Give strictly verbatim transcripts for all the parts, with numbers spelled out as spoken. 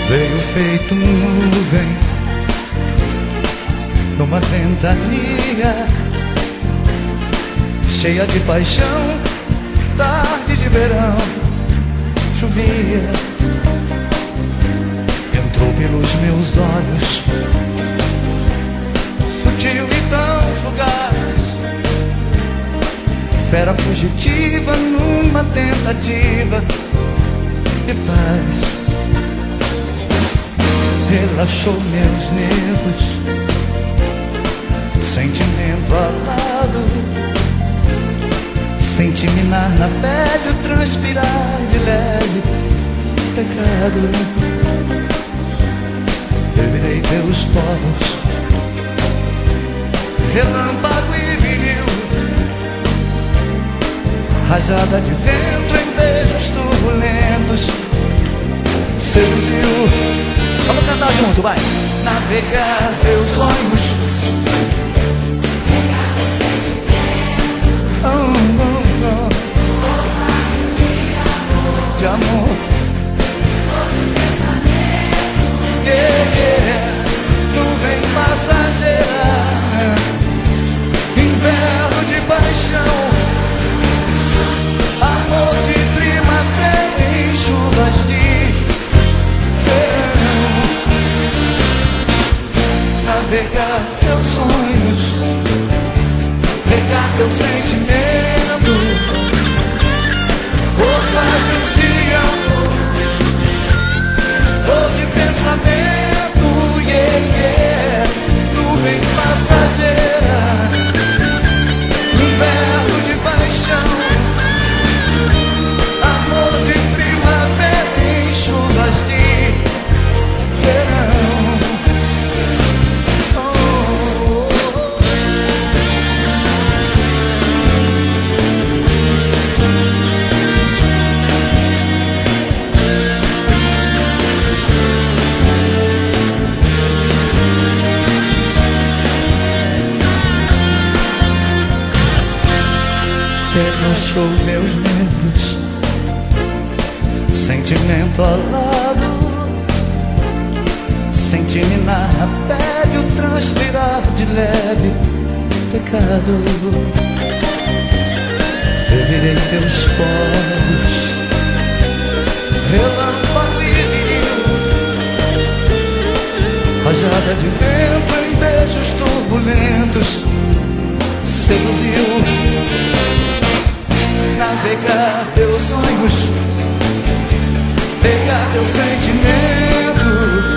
Veio feito nuvem numa ventania cheia de paixão. Tarde de verão, chovia, entrou pelos meus olhos, sutil e tão fugaz, fera fugitiva numa tentativa de paz. Relaxou meus nervos, sentimento alado, senti minar na pele o transpirar de leve pecado. Revirei teus poros, relâmpago e vinil, rajada de vento em beijos turbulentos, seduziu. Vamos cantar junto, vai! Navegar teus sonhos, oh, oh, oh. De amor, yeah, yeah. Nuvem passageira, inverno de paixão, amor de primavera em chuvas de verão. Navegar teus sonhos, regar teu sentimento, orvalho de amor, flor de pensamento, yeah, yeah. Nuvem passageira, inverno de paixão, amor de primavera em chuvas de verão. Relaxou meus nervos, sentimento alado, senti minar na pele o transpirar de leve pecado. Revirei teus poros, relâmpago e vinil, rajada de vento em beijos turbulentos, seduziu. Navegar teus sonhos, pegar teu sentimento,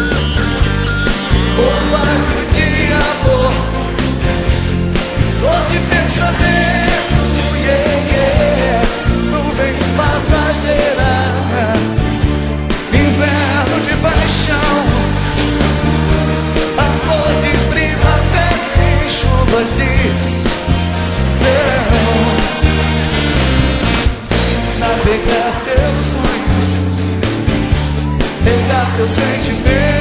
orvalho de amor, flor de pensamento, yeah, yeah. Nuvem passageira, inverno de paixão, amor de primavera em chuvas de verão. Navegar teus sonhos, pegar teu sentimento,